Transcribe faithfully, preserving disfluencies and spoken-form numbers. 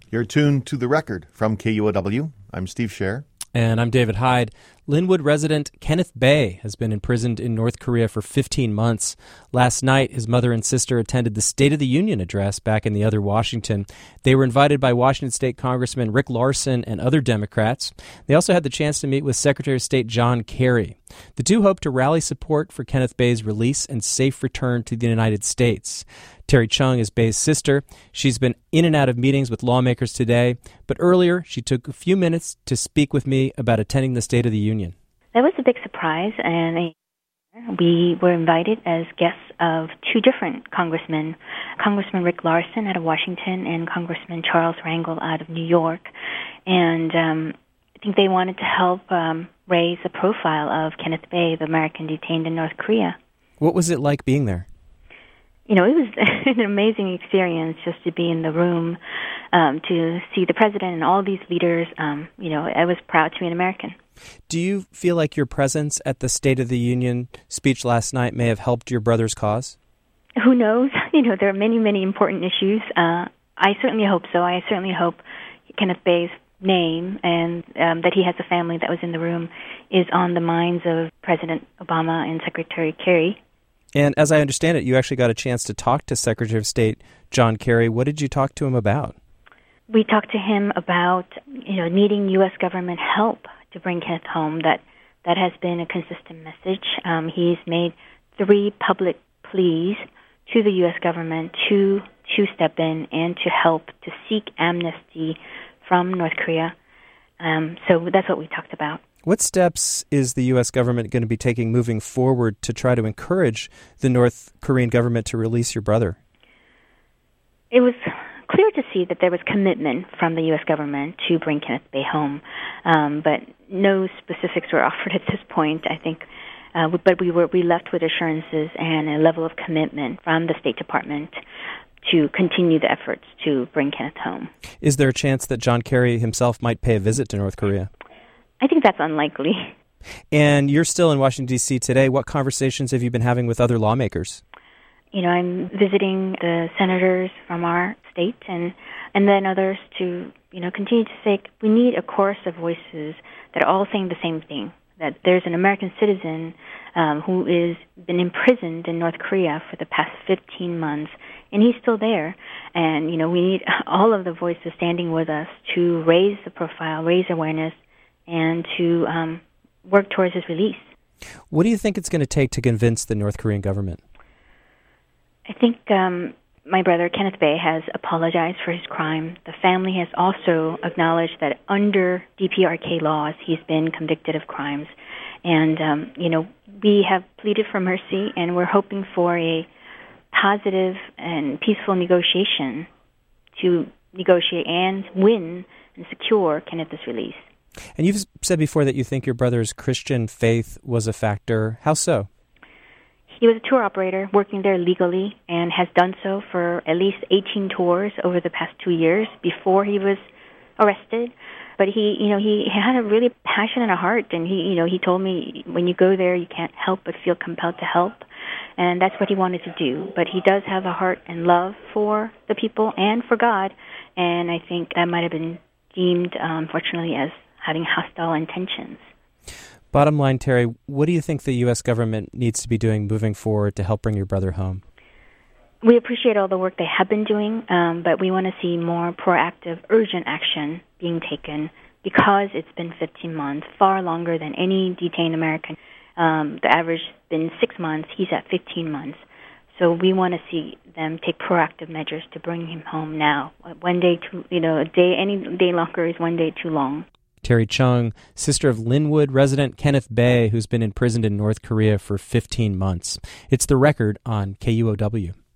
You're tuned to The Record from K U O W. I'm Steve Scher. And I'm David Hyde. Linwood resident Kenneth Bae has been imprisoned in North Korea for fifteen months. Last night, his mother and sister attended the State of the Union address back in the other Washington. They were invited by Washington State Congressman Rick Larsen and other Democrats. They also had the chance to meet with Secretary of State John Kerry. The two hope to rally support for Kenneth Bae's release and safe return to the United States. Terry Chung is Bae's sister. She's been in and out of meetings with lawmakers today, but earlier she took a few minutes to speak with me about attending the State of the Union. That was a big surprise, and we were invited as guests of two different congressmen, Congressman Rick Larsen out of Washington and Congressman Charles Rangel out of New York. And um, I think they wanted to help um, raise the profile of Kenneth Bae, the American detained in North Korea. What was it like being there? You know, it was an amazing experience just to be in the room, um, to see the president and all these leaders. Um, you know, I was proud to be an American. Do you feel like your presence at the State of the Union speech last night may have helped your brother's cause? Who knows? You know, there are many, many important issues. Uh, I certainly hope so. I certainly hope Kenneth Bae's name and um, that he has a family that was in the room is on the minds of President Obama and Secretary Kerry. And as I understand it, you actually got a chance to talk to Secretary of State John Kerry. What did you talk to him about? We talked to him about, you know, needing U S government help to bring Kenneth home. That that has been a consistent message. Um, he's made three public pleas to the U S government to to step in and to help to seek amnesty from North Korea. Um, so that's what we talked about. What steps is the U S government going to be taking moving forward to try to encourage the North Korean government to release your brother? It was clear to see that there was commitment from the U S government to bring Kenneth Bae home, um, but no specifics were offered at this point, I think. Uh, but we were we left with assurances and a level of commitment from the State Department to continue the efforts to bring Kenneth home. Is there a chance that John Kerry himself might pay a visit to North Korea? I think that's unlikely. And you're still in Washington, D C today. What conversations have you been having with other lawmakers? You know, I'm visiting the senators from our state and and then others to, you know, continue to say we need a chorus of voices that are all saying the same thing, that there's an American citizen um, who is been imprisoned in North Korea for the past fifteen months, and he's still there. And, you know, we need all of the voices standing with us to raise the profile, raise awareness, and to um, work towards his release. What do you think it's going to take to convince the North Korean government? I think um, my brother, Kenneth Bae, has apologized for his crime. The family has also acknowledged that under D P R K laws, he's been convicted of crimes. And, um, you know, we have pleaded for mercy, and we're hoping for a positive and peaceful negotiation to negotiate and win and secure Kenneth's release. And you've said before that you think your brother's Christian faith was a factor. How so? He was a tour operator working there legally and has done so for at least eighteen tours over the past two years before he was arrested. But he, you know, he had a really passion and a heart, and he, you know, he told me when you go there, you can't help but feel compelled to help, and that's what he wanted to do. But he does have a heart and love for the people and for God, and I think that might have been deemed, um, unfortunately, as having hostile intentions. Bottom line, Terry, what do you think the U S government needs to be doing moving forward to help bring your brother home? We appreciate all the work they have been doing, um, but we want to see more proactive, urgent action being taken because it's been fifteen months, far longer than any detained American. Um, the average has been six months. He's at fifteen months. So we want to see them take proactive measures to bring him home now. One day too, you know, a day, any day longer is one day too long. Terry Chung, sister of Linwood resident Kenneth Bae, who's been imprisoned in North Korea for fifteen months. It's The Record on K U O W.